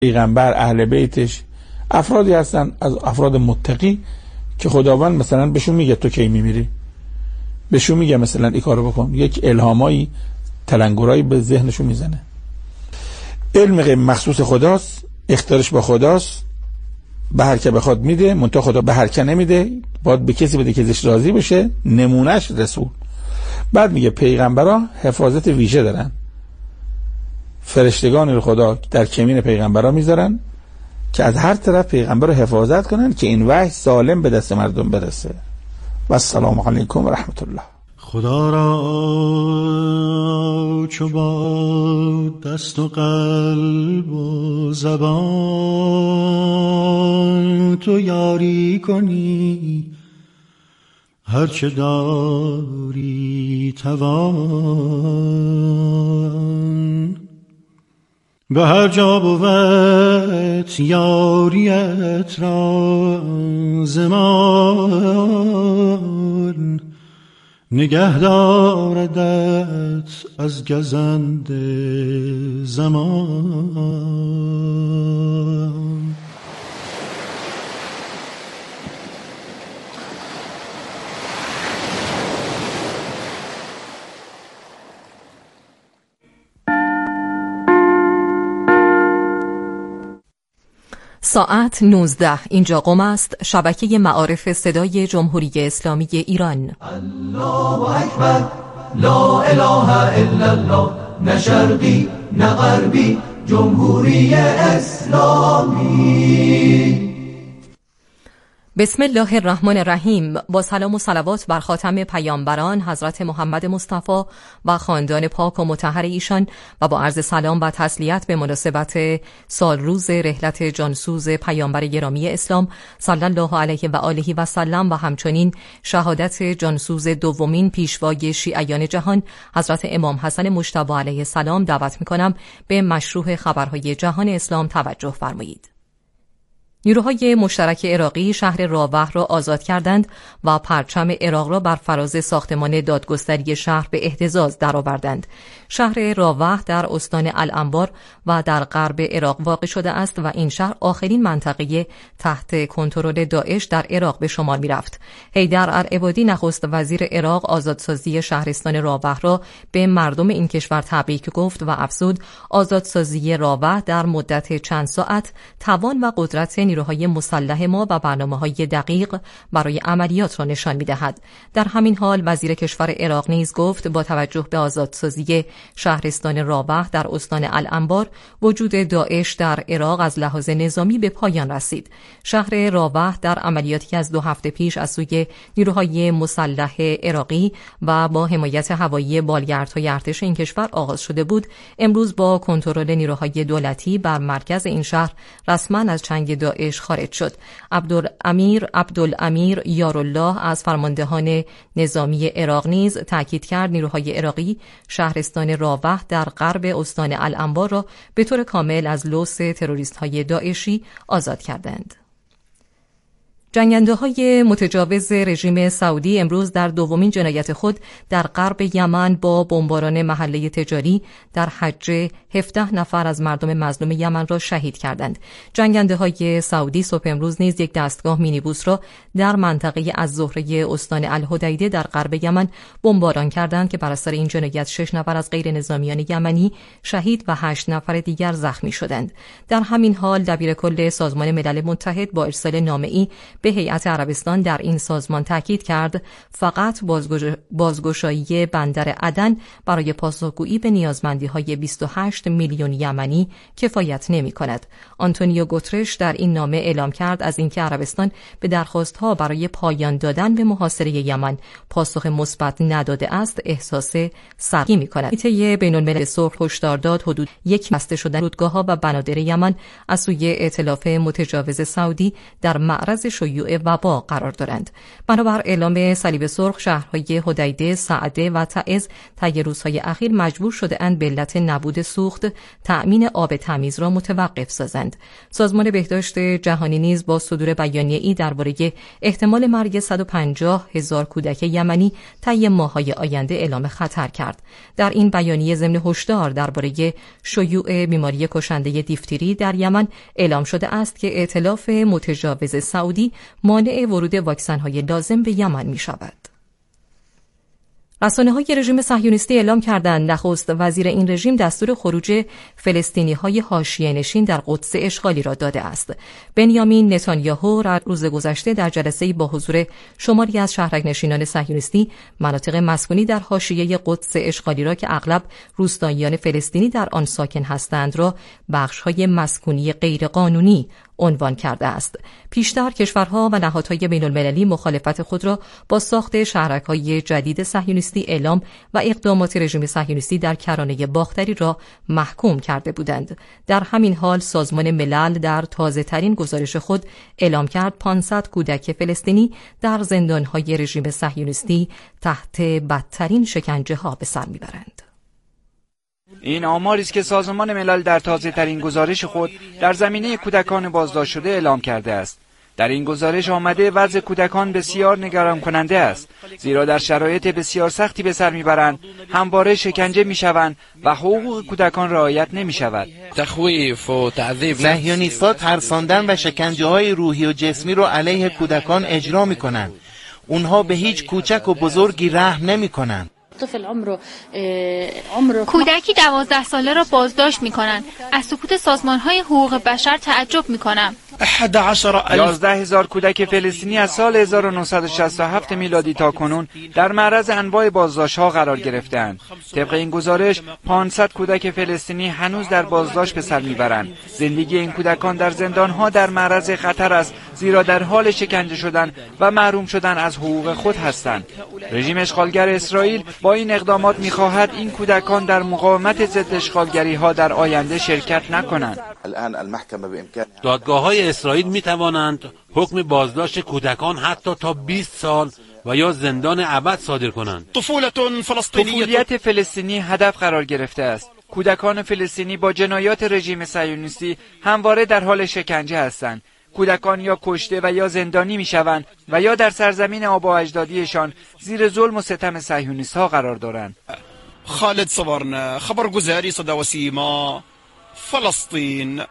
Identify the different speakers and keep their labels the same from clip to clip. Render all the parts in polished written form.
Speaker 1: پیغمبر، اهل بیتش افرادی هستن از افراد متقی که خداوند مثلا بهشون میگه تو کی میمیری، بهشون میگه مثلا این کارو بکن، یک الهامایی تلنگرایی به ذهنشون میزنه. علم غیب مخصوص خداست، اختیارش با خداست، به هر که بخواد میده، منتها خدا به هر که نمیده، باید به کسی بده که ازش راضی بشه، نمونهش رسول. بعد میگه پیغمبرا حفاظت ویژه دارن، فرشتگان رو خدا در کمین پیغمبرا میذارن که از هر طرف پیغمبر رو حفاظت کنن که این وحی سالم به دست مردم برسه. و السلام علیکم و رحمت الله.
Speaker 2: خدا را چو با دست و قلب و زبان تو یاری کنی، هرچه داری توان. به هر جا بود یاریت را زمان، نگه داردت از گزند زمان.
Speaker 3: ساعت 19. اینجا قم است، شبکه معارف صدای جمهوری اسلامی ایران.
Speaker 4: الله اکبر، لا اله الا الله، نه شرقی نه غربی، جمهوری اسلامی.
Speaker 3: بسم الله الرحمن الرحیم. با سلام و صلوات بر خاتم پیامبران حضرت محمد مصطفی و خاندان پاک و مطهر ایشان و با عرض سلام و تسلیت به مناسبت سالروز رحلت جانسوز پیامبر گرامی اسلام صلی الله علیه و آله و سلم و همچنین شهادت جانسوز دومین پیشوای شیعیان جهان حضرت امام حسن مجتبی علیه السلام دعوت می‌کنم به مشروح خبرهای جهان اسلام توجه فرمایید. نیروهای مشترک عراقی شهر راوح را آزاد کردند و پرچم عراق را بر فراز ساختمان دادگستری شهر به اهتزاز درآوردند. شهر راوح در استان الانبار و در غرب عراق واقع شده است و این شهر آخرین منطقه تحت کنترل داعش در عراق به شمار می‌رفت. حیدر العبادی نخست وزیر عراق آزادسازی شهرستان راوح را به مردم این کشور تبریک گفت و افزود آزادسازی راوح در مدت چند ساعت توان و قدرت نیروهای مسلح ما و برنامه‌های دقیق برای عملیات را نشان می‌دهد. در همین حال وزیر کشور عراق نیز گفت با توجه به آزادسازی شهرستان راوح در استان الانبار وجود داعش در عراق از لحاظ نظامی به پایان رسید. شهر راوح در عملیاتی از 2 هفته پیش از سوی نیروهای مسلح عراقی و با حمایت هوایی بالگردهای ارتش این کشور آغاز شده بود. امروز با کنترل نیروهای دولتی بر مرکز این شهر رسما از چنگ داعش خارج شد. عبدالامیر یارالله از فرماندهان نظامی عراق نیز تاکید کرد نیروهای عراقی شهرستان راوح در غرب استان الانبار را به طور کامل از لوث تروریست‌های داعشی آزاد کردند. جنگنده‌های متجاوز رژیم سعودی امروز در دومین جنایت خود در غرب یمن با بمباران محله تجاری در حجه 17 نفر از مردم مظلوم یمن را شهید کردند. جنگنده‌های سعودی صبح امروز نیز یک دستگاه مینیبوس را در منطقه الزهره استان الحدیده در غرب یمن بمباران کردند که بر اثر این جنایت 6 نفر از غیر نظامیان یمنی شهید و 8 نفر دیگر زخمی شدند. در همین حال دبیرکل سازمان ملل متحد با ارسال نامه‌ای به هیئت عربستان در این سازمان تاکید کرد فقط بازگشایی بندر عدن برای پاسخگویی به نیازمندی‌های 28 میلیون یمنی کفایت نمی‌کند. آنتونیو گوترش در این نامه اعلام کرد از اینکه عربستان به درخواست‌ها برای پایان دادن به محاصره یمن پاسخ مثبت نداده است احساس سرگی می‌کند. کمیته بین‌المللی صلح هشدار داد حدود یک بسته شدن فرودگاه‌ها و بنادر یمن از سوی ائتلاف متجاوز سعودی در معرض شیوع شیوع وبا قرار دارند. بنابر اعلام صلیب سرخ، شهرهای حدیده، سعده و تعز طی روزهای اخیر مجبور شده اند به علت نبود سوخت تأمین آب تمیز را متوقف سازند. سازمان بهداشت جهانی نیز با صدور بیانیه‌ای درباره احتمال مرگ 150,000 کودک یمنی طی ماه‌های آینده اعلام خطر کرد. در این بیانیه ضمن هشدار درباره شیوع بیماری کشنده دیفتری در یمن اعلام شده است که ائتلاف متجاوز سعودی مانع ورود واکسن‌های لازم به یمن می‌شود. رسانه‌های رژیم صهیونیستی اعلام کردند نخست وزیر این رژیم دستور خروج فلسطینی‌های حاشیه‌نشین در قدس اشغالی را داده است. بنیامین نتانیاهو روز گذشته در جلسه‌ای با حضور شماری از شهرک‌نشینان صهیونیستی مناطق مسکونی در حاشیه قدس اشغالی را که اغلب روستاییان فلسطینی در آن ساکن هستند را بخش‌های مسکونی غیرقانونی عنوان کرده است. پیشتر کشورها و نهادهای بین‌المللی مخالفت خود را با ساخت شهرک‌های جدید صهیونیستی اعلام و اقدامات رژیم صهیونیستی در کرانه باختری را محکوم کرده بودند. در همین حال سازمان ملل در تازه‌ترین گزارش خود اعلام کرد 500 کودک فلسطینی در زندان‌های رژیم صهیونیستی تحت بدترین شکنجه‌ها به سر می‌برند.
Speaker 5: این آماری است که سازمان ملل در تازه‌ترین گزارش خود در زمینه کودکان بازداشت شده اعلام کرده است. در این گزارش آمده وضع کودکان بسیار نگران کننده است، زیرا در شرایط بسیار سختی به سر میبرند، همواره شکنجه میشوند و حقوق کودکان رعایت نمیشود.
Speaker 6: تخویف و تعذیب
Speaker 7: صهیونیست‌ها ترساندن و شکنجه‌های روحی و جسمی رو علیه کودکان اجرا میکنند. اونها به هیچ کوچک و بزرگی رحم نمیکنند.
Speaker 8: کودکی 12 ساله را بازداشت می‌کنند. از سکوت سازمان‌های حقوق بشر تعجب می‌کنم.
Speaker 5: 11,000 کودک فلسطینی از سال 1967 میلادی تا کنون در معرض انواع بازداشت‌ها قرار گرفتند. طبق این گزارش 500 کودک فلسطینی هنوز در بازداشت به سر میبرند. زندگی این کودکان در زندان‌ها در معرض خطر است، زیرا در حال شکنجه شدن و محروم شدن از حقوق خود هستند. رژیم اشغالگر اسرائیل با این اقدامات می‌خواهد این کودکان در مقاومت ضد اشغالگری‌ها در آینده شرکت نکنند.
Speaker 9: دادگاه‌های اسرائیل می‌توانند حکم بازداشت کودکان حتی تا 20 سال و یا زندان ابد صادر کنند.
Speaker 5: طفولیت فلسطینی هدف قرار گرفته است. کودکان فلسطینی با جنایات رژیم صهیونیستی همواره در حال شکنجه هستند. کودکان یا کشته و یا زندانی میشوند و یا در سرزمین آبا و اجدادیشان زیر ظلم و ستم صهیونیست‌ها قرار دارند.
Speaker 6: خالد صبرنا خبرگزاری صدا و سیما فلسطین.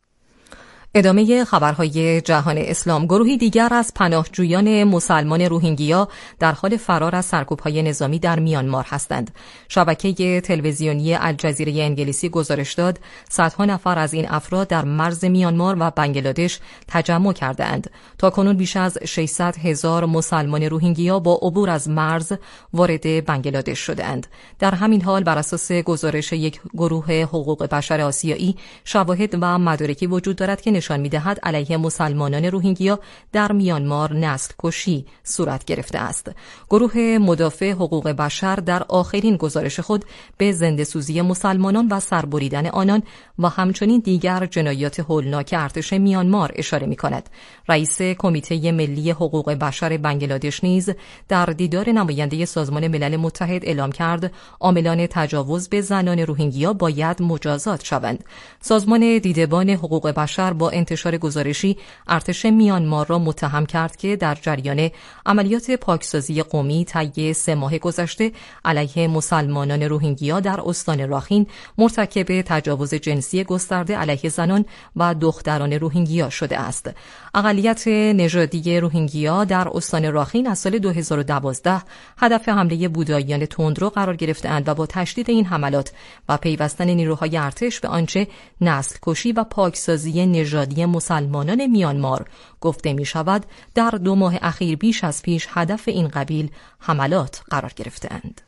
Speaker 3: ادامه خبرهای جهان اسلام. گروهی دیگر از پناهجویان مسلمان روهینگیا در حال فرار از سرکوب‌های نظامی در میانمار هستند. شبکه تلویزیونی الجزیره انگلیسی گزارش داد صدها نفر از این افراد در مرز میانمار و بنگلادش تجمع کرده‌اند. تاکنون بیش از 600,000 مسلمان روهینگیا با عبور از مرز وارد بنگلادش شده‌اند. در همین حال بر اساس گزارش یک گروه حقوق بشر آسیایی، شواهد و مدارکی وجود دارد که نشان می‌دهد علیه مسلمانان روهینگیا در میانمار نسل کشی صورت گرفته است. گروه مدافع حقوق بشر در آخرین گزارش خود به زنده‌سوزی مسلمانان و سربریدن آنان و همچنین دیگر جنایات هولناک ارتش میانمار اشاره می‌کند. رئیس کمیته ملی حقوق بشر بنگلادش نیز در دیدار نماینده سازمان ملل متحد اعلام کرد عاملان تجاوز به زنان روهینگیا باید مجازات شوند. سازمان دیدبان حقوق بشر با انتشار گزارشی ارتش میانمار را متهم کرد که در جریان عملیات پاکسازی قومی طی 3 ماه گذشته علیه مسلمانان روهینگیا در استان راخین مرتکب تجاوز جنسی گسترده علیه زنان و دختران روهینگیا شده است. اقلیت نژادی روهینگیا در استان راخین از سال 2012 هدف حمله بوداییان تندرو قرار گرفته‌اند و با تشدید این حملات و پیوستن نیروهای ارتش به آنچه نسل کشی و پاکسازی نژادی مسلمانان میانمار گفته می شود، در 2 ماه اخیر بیش از پیش هدف این قبیل حملات قرار گرفته‌اند.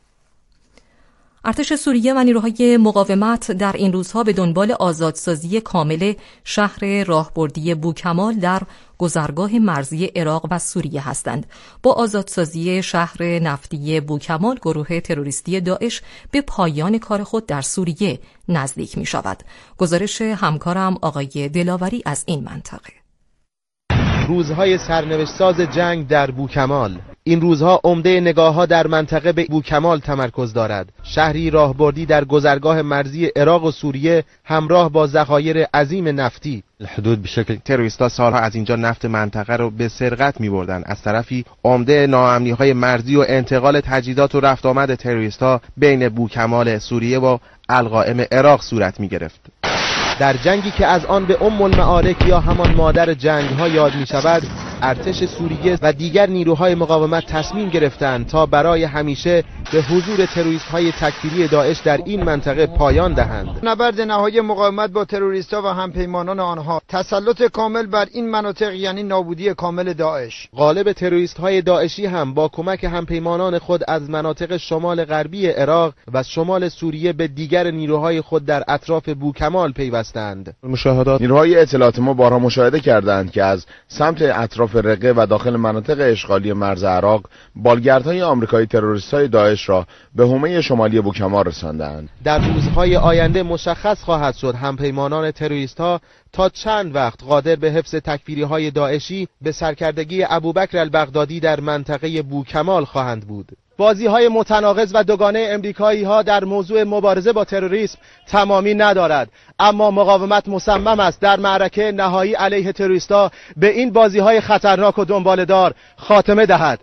Speaker 3: ارتش سوریه و نیروهای مقاومت در این روزها به دنبال آزادسازی کامل شهر راهبردی بوکمال در گذرگاه مرزی عراق و سوریه هستند. با آزادسازی شهر نفتی بوکمال، گروه تروریستی داعش به پایان کار خود در سوریه نزدیک می شود. گزارش همکارم آقای دلاوری از این منطقه.
Speaker 10: روزهای سرنوشت‌ساز جنگ در بوکمال. این روزها عمده نگاه‌ها در منطقه به بوکمال تمرکز دارد. شهری راهبردی در گذرگاه مرزی عراق و سوریه همراه با ذخایر عظیم نفتی.
Speaker 7: الحدود به شکل تروریست‌ها سالها از اینجا نفت منطقه رو به سرقت می‌بردن. از طرفی عمده ناامنی‌های مرزی و انتقال تجهیزات و رفت آمد تروریست‌ها بین بوکمال سوریه و القائم عراق صورت می‌گرفت.
Speaker 10: در جنگی که از آن به ام المعارک یا همان مادر جنگ‌ها یاد می‌شود، ارتش سوریه و دیگر نیروهای مقاومت تصمیم گرفتند تا برای همیشه به حضور تروریست‌های تکفیری داعش در این منطقه پایان دهند.
Speaker 11: نبرد نهایی مقاومت با تروریست‌ها و همپیمانان آنها، تسلط کامل بر این مناطق یعنی نابودی کامل داعش.
Speaker 10: غالب تروریست‌های داعشی هم با کمک همپیمانان خود از مناطق شمال غربی عراق و شمال سوریه به دیگر نیروهای خود در اطراف بوکمال پیوستند.
Speaker 12: مشاهدات نیروهای اطلاعات ما بارها مشاهده کردند که از سمت اطراف رقه و داخل مناطق اشغالی مرز عراق بالگردهای آمریکایی تروریست‌های داعش را به حومه شمالی بوکمال رساندند.
Speaker 10: در روزهای آینده مشخص خواهد شد همپیمانان تروریست‌ها تا چند وقت قادر به حفظ تکفیری‌های داعشی به سرکردگی ابوبکر البغدادی در منطقه بوکمال خواهند بود. بازی‌های متناقض و دوگانه امریکایی‌ها در موضوع مبارزه با تروریسم تمامی ندارد، اما مقاومت مصمم است در معرکه نهایی علیه تروریست‌ها به این بازی‌های خطرناک و دنباله‌دار خاتمه دهد.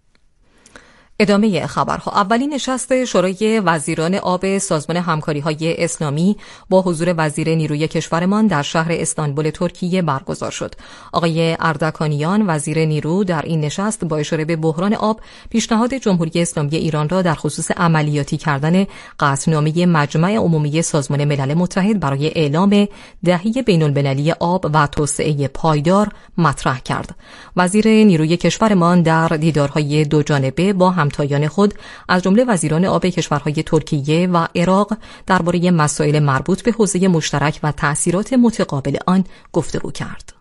Speaker 3: ادامه خبرها. اولین نشست شورای وزیران آب سازمان همکاری‌های اسلامی با حضور وزیر نیروی کشورمان در شهر استانبول ترکیه برگزار شد. آقای اردکانیان وزیر نیرو در این نشست با اشاره به بحران آب پیشنهاد جمهوری اسلامی ایران را در خصوص عملیاتی کردن قطعنامه مجمع عمومی سازمان ملل متحد برای اعلام دهه بین‌المللی آب و توسعه پایدار مطرح کرد. وزیر نیروی کشورمان در دیدارهای دو جانبه با همتایان خود از جمله وزیران آب کشورهای ترکیه و عراق درباره مسائل مربوط به حوزه مشترک و تأثیرات متقابل آن گفتگو کرد.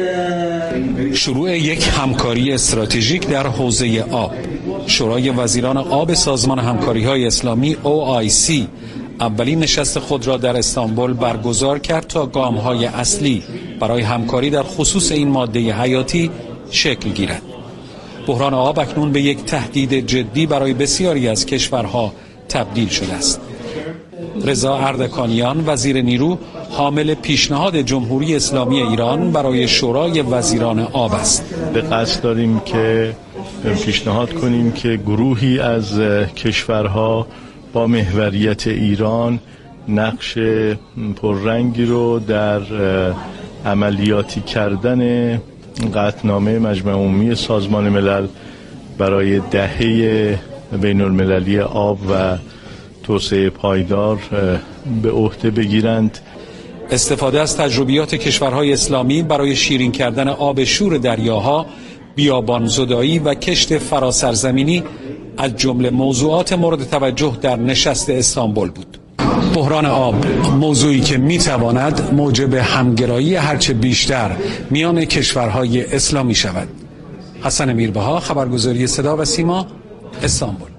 Speaker 13: شروع یک همکاری استراتژیک در حوزه آب. شورای وزیران آب سازمان همکاری‌های اسلامی OIC اولین نشست خود را در استانبول برگزار کرد تا گام‌های اصلی برای همکاری در خصوص این ماده حیاتی شکل گیرد. بحران آب اکنون به یک تهدید جدی برای بسیاری از کشورها تبدیل شده است. رضا اردکانیان وزیر نیرو حامل پیشنهاد جمهوری اسلامی ایران برای شورای وزیران آب است.
Speaker 14: به قصد داریم که پیشنهاد کنیم که گروهی از کشورها با محوریت ایران نقش پررنگی رو در عملیاتی کردن قطعنامه مجمع عمومی سازمان ملل برای دهه بین‌المللی آب و توسعه پایدار به عهده بگیرند.
Speaker 13: استفاده از تجربیات کشورهای اسلامی برای شیرین کردن آب شور دریاها، بیابانزدایی و کشت فراسرزمینی از جمله موضوعات مورد توجه در نشست استانبول بود. بحران آب موضوعی که میتواند موجب همگرایی هرچه بیشتر میان کشورهای اسلامی شود. حسن میربها، خبرگزاری صدا و سیما، استانبول.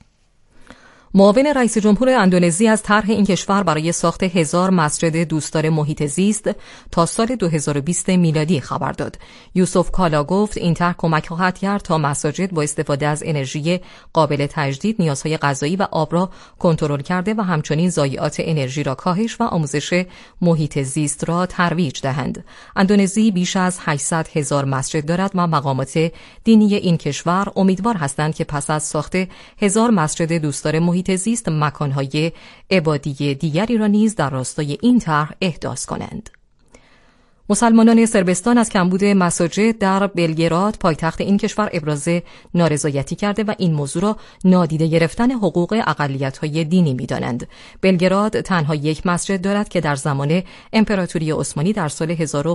Speaker 3: معاون رئیس جمهور اندونزی از طرح این کشور برای ساخت 1000 مسجد دوستدار محیط زیست تا سال 2020 میلادی خبر داد. یوسف کالا گفت این طرح کمک خواهد کرد تا مساجد با استفاده از انرژی قابل تجدید نیازهای غذایی و آب را کنترل کرده و همچنین ضایعات انرژی را کاهش و آموزش محیط زیست را ترویج دهند. اندونزی بیش از 800,000 مسجد دارد و مقامات دینی این کشور امیدوار هستند که پس از ساخت 1000 مسجد دوستدار محیط زیست مکانهای عبادی دیگری را نیز در راستای این طرح احداث کنند. مسلمانان صربستان از کمبود مساجد در بلگراد پایتخت این کشور ابراز نارضایتی کرده و این موضوع را نادیده گرفتن حقوق اقلیت‌های دینی می‌دانند. بلگراد تنها یک مسجد دارد که در زمان امپراتوری عثمانی در سال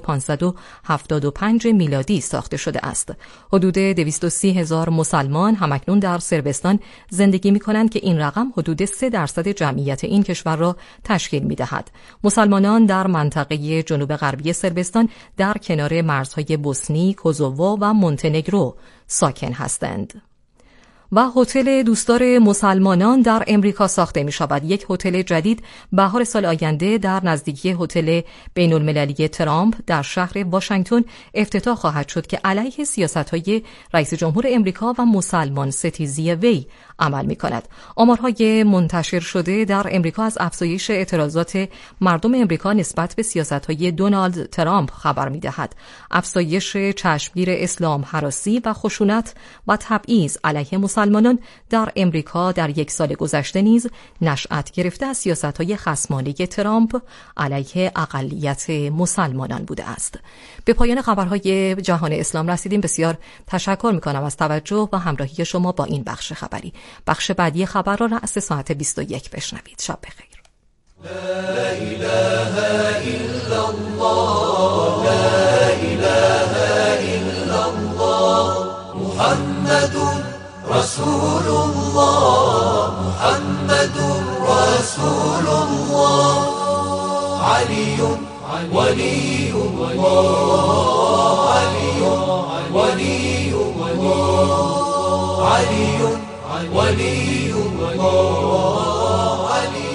Speaker 3: 1575 میلادی ساخته شده است. حدود 230,000 مسلمان همکنون در صربستان زندگی می‌کنند که این رقم حدود 3% جمعیت این کشور را تشکیل می‌دهد. مسلمانان در منطقه جنوب غربی صربستان در کنار مرزهای بوسنی، کوزوو و مونتنگرو ساکن هستند. و هتل دوستدار مسلمانان در امریکا ساخته می شود. یک هتل جدید بهار سال آینده در نزدیکی هتل بین المللی ترامپ در شهر واشنگتن افتتاح خواهد شد که علیه سیاست‌های رئیس جمهور امریکا و مسلمان ستیزی وی عمل می کند. آمارهای منتشر شده در امریکا از افزایش اعتراضات مردم امریکا نسبت به سیاست‌های دونالد ترامپ خبر می دهد. افزایش چشمگیر اسلام هراسی و خشونت و تبعیض علیه مسلمانان در امریکا در یک سال گذشته نیز نشأت گرفته از سیاست‌های خصمانه ترامپ علیه اقلیت مسلمانان بوده است. به پایان خبرهای جهان اسلام رسیدیم. بسیار تشکر می‌کنم از توجه و همراهی شما با این بخش خبری. بخش بعدی خبر را رأس ساعت 21 بشنوید. شب بخیر.
Speaker 4: لا إله إلا الله لا إله إلا الله محمد رسول الله محمد رسول الله علي ولي الله علي ولي الله علي ولي الله علي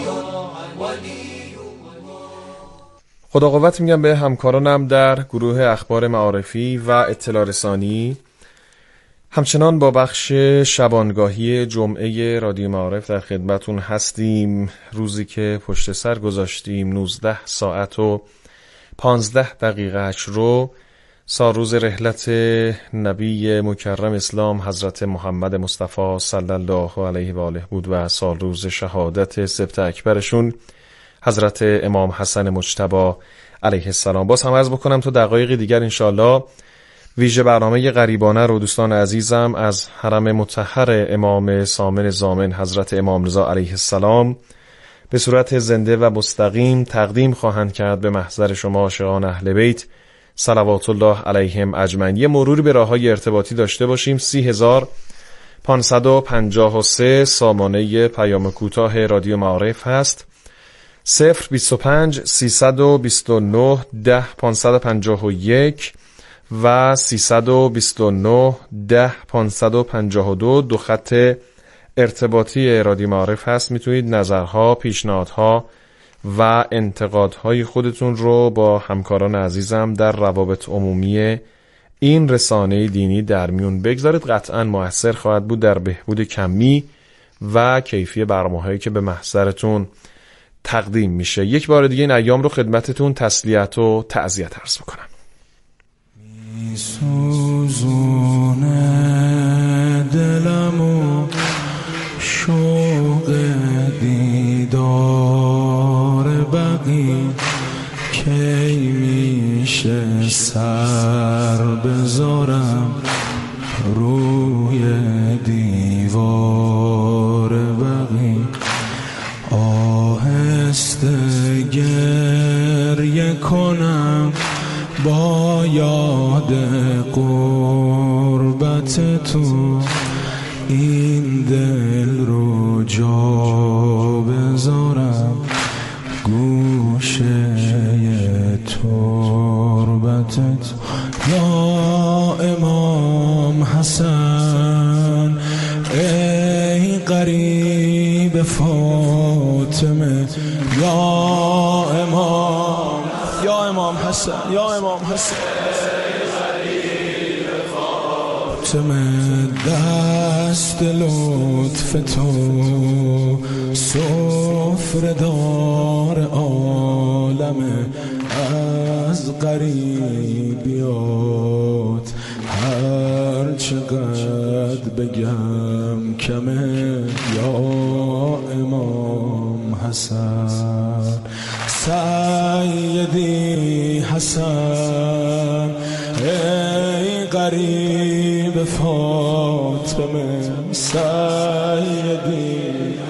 Speaker 15: خدا قوت میگم به همکارانم در گروه اخبار معارفی و اطلاع رسانی. همچنان با بخش شبانگاهی جمعه رادیو معارف در خدمتون هستیم. روزی که پشت سر گذاشتیم 19 ساعت و 15 دقیقه رو سالروز رحلت نبی مکرم اسلام حضرت محمد مصطفی صلی الله علیه و آله بود و سالروز شهادت سبت اکبرشون حضرت امام حسن مجتبی علیه السلام. باز هم عرض بکنم تو دقایق دیگر انشاءالله ویژه برنامه غریبانه رو دوستان عزیزم از حرم مطهر امام صامن ضامن حضرت امام رضا علیه السلام به صورت زنده و مستقیم تقدیم خواهند کرد به محضر شما عاشقان اهل بیت صلوات الله علیهم اجمعین. یه مروری به راههای ارتباطی داشته باشیم. 30553 سامانه پیام کوتاه رادیو معارف هست. 025 329 10 551 و 329 10 552 دو خط ارتباطی رادیو معارف هست. میتونید نظرها، پیشنهادها و انتقادهای خودتون رو با همکاران عزیزم در روابط عمومی این رسانه دینی در میون بگذارید. قطعاً موثر خواهد بود در بهبود کمی و کیفی برنامه‌هایی که به محضرتون تقدیم میشه. یک بار دیگه این ایام رو خدمتتون تسلیت و تعزیت عرض میکنم.
Speaker 2: سوزونه دلمو شوق دیدار بقی کی میشه سر بذارم روی دیوار بقی آهسته گریه کنم با یاد قربت تو این دل رو جا بذارم گوشه تربتت یا امام حسن ای قریب فاطمه یا امام حسن یا امام حسن فاطمه دست لطف تو سفره‌دار عالمه از غریبیات هر چقدر بگم کمه یا امام حسن سیدی حسن ای قریب فاطمه سیدی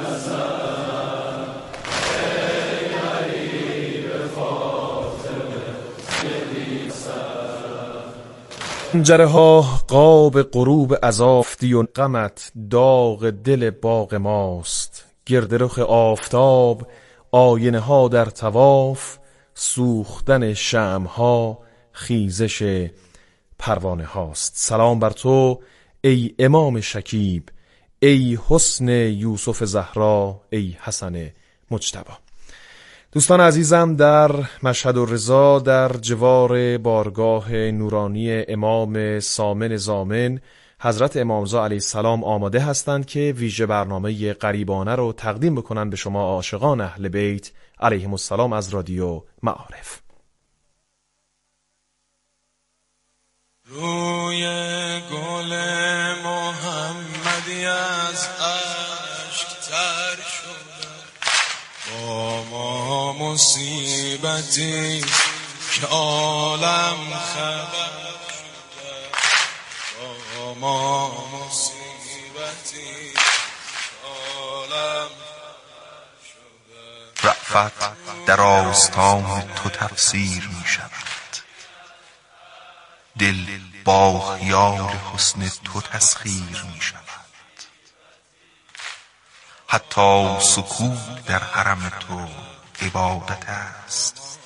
Speaker 15: پنجره ها قاب غروب عزافتی و غمت داغ دل باغ ماست. گرد رخ آفتاب آینه ها در طواف سوختن شمع ها خیزش پروانه هاست. سلام بر تو ای امام شکیب ای حسن یوسف زهرا، ای حسن مجتبی. دوستان عزیزم، در مشهد الرضا در جوار بارگاه نورانی امام سامن زامن حضرت امامزا علیه السلام آماده هستند که ویژه برنامه غریبانه رو تقدیم بکنن به شما عاشقان اهل بیت علیهم السلام از رادیو معارف.
Speaker 16: روی گل محمدی از اشک تر شده، با ما مصیبتی که عالم خبر شده، با ما مصیبتی که عالم شده.
Speaker 17: رأفت در آستان تو تفسیر می شود، دل با خیال حسن تو تسخیر می شود. حتی سکوت در حرم تو عبادت است،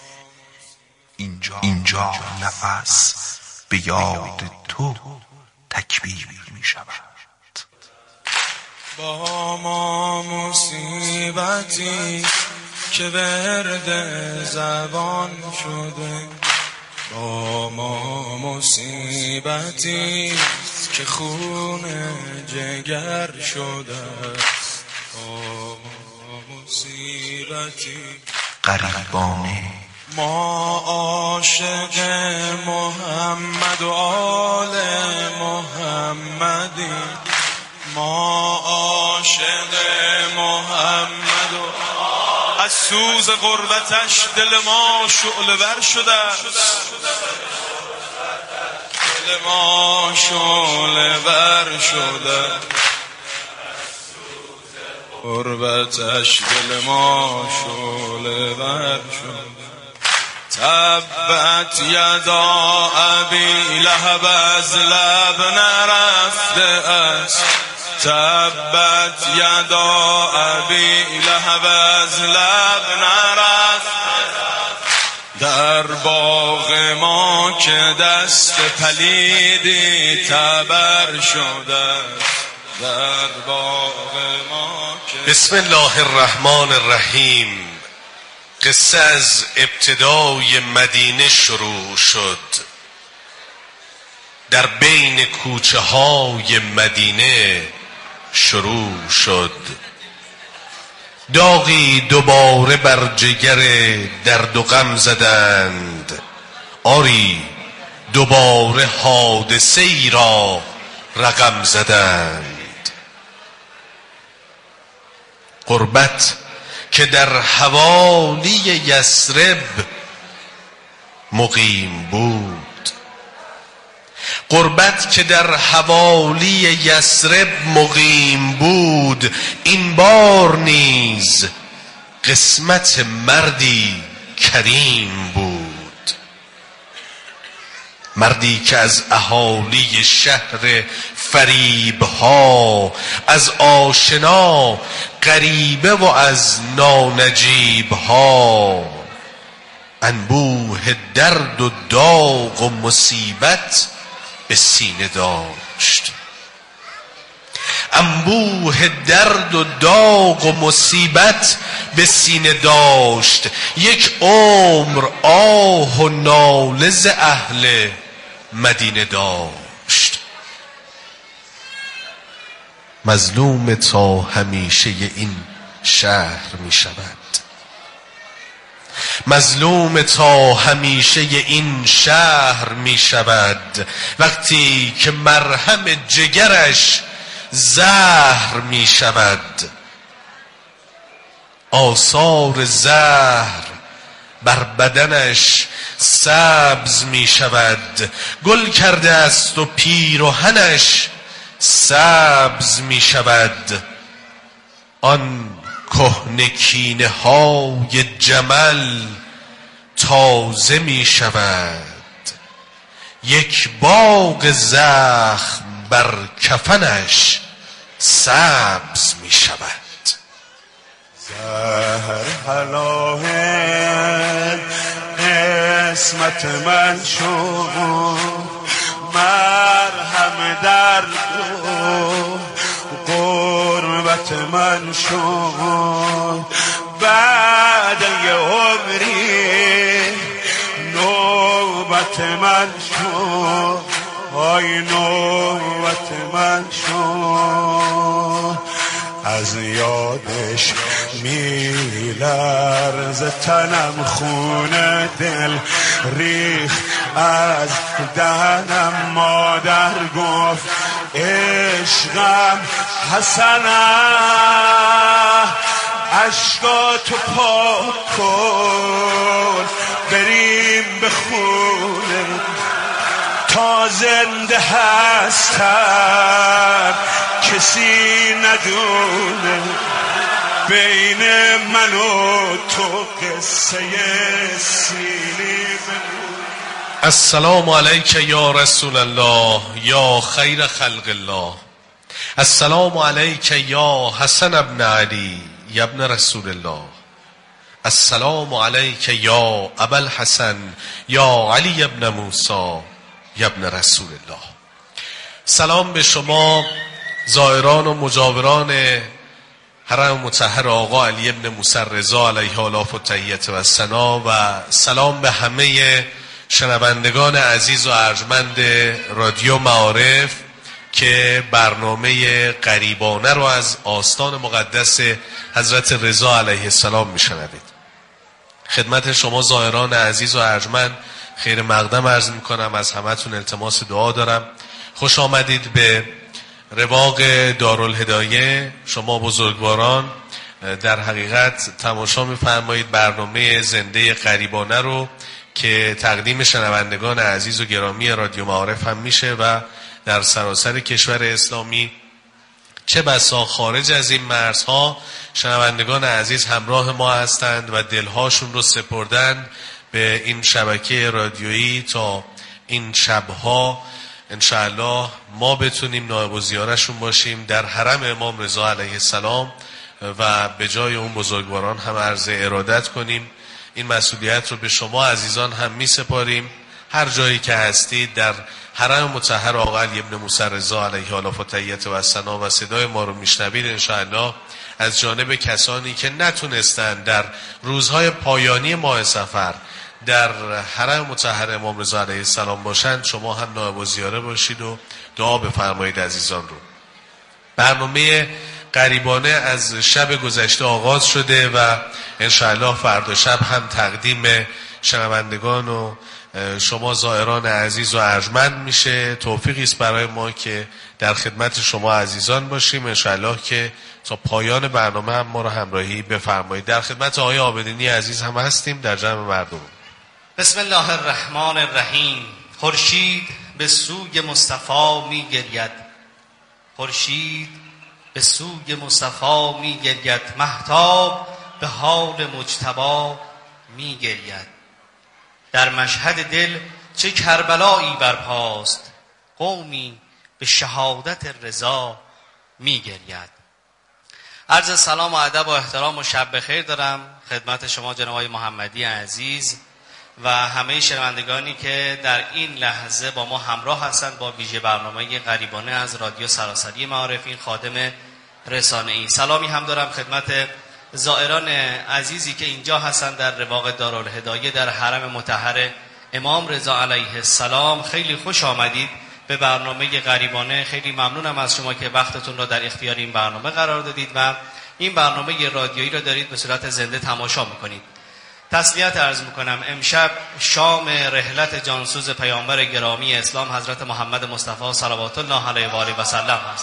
Speaker 17: اینجا نفس به یاد تو تکبیر می شود.
Speaker 16: با ما مصیبتی که ورد زبان شده، با ما مصیبتی که خون جگر شده، با ما مصیبتی
Speaker 17: غریبانه.
Speaker 16: ما عاشق محمد و آل محمدی، ما عاشق محمد و از سوز غربتش دل ما شعله ور شده، دل ما شعله ور شده، غربتش دل ما شعله ور شده. تبت یدا ابی لهب از لب نرفته است، تبت یدا ابی لهب از لب نرفته، در باغ ما که دست پلیدی تبر شده، در باغ ما که
Speaker 18: بسم الله الرحمن الرحیم. قصه از ابتدای مدینه شروع شد. در بین کوچه های مدینه شروع شد. داغی دوباره بر جگر درد و غم زدند، آری دوباره حادثه ای را رقم زدند. غربت که در حوالی یثرب مقیم بود، غربت که در حوالی یثرب مقیم بود، این بار نیز قسمت مردی کریم بود. مردی که از اهالی شهر فریبها، از آشنا غریبه و از نانجیبها، انبوه درد و داغ و مصیبت به سینه داشت. انبوه درد و داغ و مصیبت به سینه داشت. یک عمر آه و ناله ز اهل مدینه داشت. مظلوم تا همیشه این شهر می شود، مظلوم تا همیشه این شهر می شود، وقتی که مرهم جگرش زهر می شود. آثار زهر بر بدنش سبز می شود، گل کرده است و پیرهنش سبز می شود. آن کهنه کینه های جمل تازه می شود. یک باغ زخم بر کفنش سبز می شود.
Speaker 16: زهر حلاهل قسمت من شد، مرهم درد و نوبت من شد بعد یه عمری نوبت من شد آی نوبت من شد از یادش میلرزه تنم خونه دل ریخ از دهنم مادر گفت عشقم حسنه عشقاتو پاک کن بریم به خونه تا زنده هستم کسی ندونه بین من و تو قصه سینی
Speaker 18: السلام علیک یا رسول الله یا خیر خلق الله السلام علیک یا حسن ابن علی یا ابن رسول الله السلام علیک یا ابا الحسن یا علی ابن موسی یا ابن رسول الله. سلام به شما زائران و مجاوران حرم مطهر آقا علی ابن موسی رضا علیه آلاف و تحیت و ثنا و سلام به همه شنوندگان عزیز و ارجمند رادیو معارف که برنامه غریبانه رو از آستان مقدس حضرت رضا علیه السلام میشنوید. خدمت شما زائران عزیز و ارجمند خیر مقدم عرض میکنم، از همتون التماس دعا دارم. خوش آمدید به رواق دارالهدایه. شما بزرگواران در حقیقت تماشا میفرمایید برنامه زنده غریبانه رو که تقدیم شنوندگان عزیز و گرامی رادیو معارف هم میشه و در سراسر کشور اسلامی چه بسا خارج از این مرزها شنوندگان عزیز همراه ما هستند و دلهاشون رو سپردند به این شبکه رادیویی تا این شبها انشاءالله ما بتونیم نایب الزیارشون باشیم در حرم امام رضا علیه السلام و به جای اون بزرگواران هم عرض ارادت کنیم. این مسئولیت رو به شما عزیزان هم می سپاریم. هر جایی که هستید در حرم مطهر آقا علی ابن موسی رضا علیه آلاف و تحیت و ثنا و صدای ما رو میشنوید انشاءالله از جانب کسانی که نتونستند در روزهای پایانی ماه صفر در حرم مطهر امام رضا علیه السلام باشند شما هم نایب الزیاره باشید و دعا بفرمایید عزیزان رو. برنامه غریبانه از شب گذشته آغاز شده و انشاءالله فردا شب هم تقدیم شنوندگان و شما زائران عزیز و ارجمند میشه. توفیقی است برای ما که در خدمت شما عزیزان باشیم انشاءالله که تا پایان برنامه هم ما رو همراهی بفرمایید. در خدمت آقای عابدینی عزیز هم هستیم در جمع مردم.
Speaker 19: بسم الله الرحمن الرحیم. خورشید به سوی مصطفی میگرید، خورشید به سوی مصطفی میگرید، مهتاب به حال مجتبی میگرید. در مشهد دل چه کربلایی برپاست، قومی به شهادت رضا میگرید. عرض سلام و ادب و احترام و شب بخیر دارم خدمت شما جناب آقای محمدی عزیز و همه شنوندگانی که در این لحظه با ما همراه هستند با ویژه برنامه غریبانه از رادیو سراسری معارفین خادم رسانه‌ای. سلامی هم دارم خدمت زائران عزیزی که اینجا هستند در رواق دارالهدایه در حرم مطهر امام رضا علیه السلام. خیلی خوش آمدید به برنامه غریبانه. خیلی ممنونم از شما که وقتتون را در اختیار این برنامه قرار دادید و این برنامه رادیویی را دارید به صورت زنده تماشا میکنید. تسلیت عرض میکنم امشب شام رحلت جانسوز پیامبر گرامی اسلام حضرت محمد مصطفی صلوات الله علیه و آله و سلم است.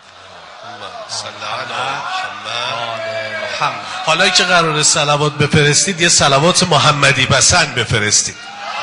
Speaker 18: حالا که قرار صلوات بفرستید یه صلوات محمدی بسن بفرستید.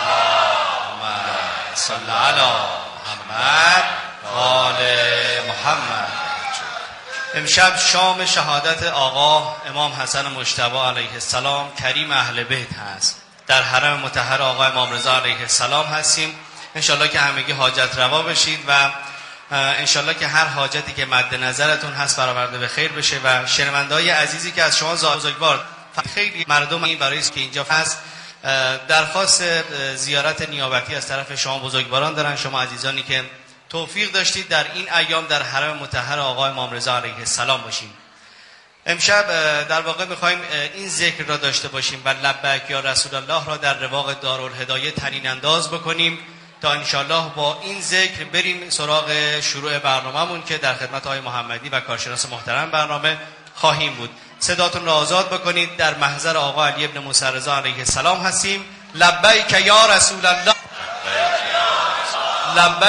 Speaker 19: صلی علی محمد و آل محمد. امشب شام شهادت آقا امام حسن مجتبی علیه السلام کریم اهل بیت هست. در حرم مطهر آقا امام رضا علیه السلام هستیم. انشالله که همگی حاجت روا بشید و انشالله که هر حاجتی که مد نظرتون هست برآورده به خیر بشه و شنونده‌های عزیزی که از شما بزرگوار خیلی مردم برای که اینجا هست درخواست زیارت نیابتی از طرف شما بزرگواران دارن. شما عزیزانی که توفیق داشتید در این ایام در حرم مطهر آقا امام رضا علیه السلام باشیم. امشب در واقع میخوایم این ذکر را داشته باشیم و لبیک یا رسول الله را در رواق دارالهدایه تنین انداز بکنیم تا انشالله با این ذکر بریم سراغ شروع برنامه‌مون که در خدمت آقای محمدی و کارشناس محترم برنامه خواهیم بود. صداتون را آزاد بکنید. در محضر آقا علی ابن موسی رضا علیه السلام هستیم. لبیک یا رسول الله. لبیک